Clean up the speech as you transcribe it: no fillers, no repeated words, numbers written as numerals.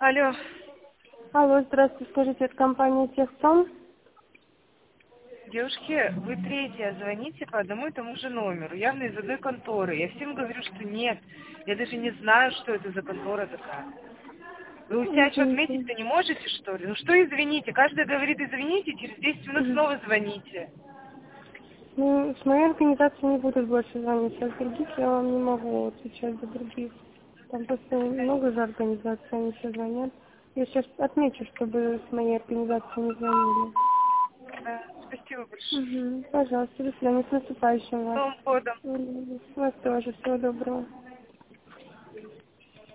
Алло. Алло, здравствуйте, скажите, это компания Техпром? Девушки, вы третья звоните по одному и тому же номеру, явно из одной конторы. Я всем говорю, что нет. Я даже не знаю, что это за контора такая. Вы у себя что, Извините. отметить-то не можете, что ли? Ну что извините? Каждый говорит извините, через 10 минут снова звоните. Ну, с моей организации не будут больше звонить, а с других я вам не могу отвечать за других. Там просто много же организаций, они все звонят. Я сейчас отмечу, чтобы с моей организации не звонили. Да, спасибо большое. Угу. Пожалуйста, до свидания, с наступающим С вас. Новым годом. Вас тоже, всего доброго.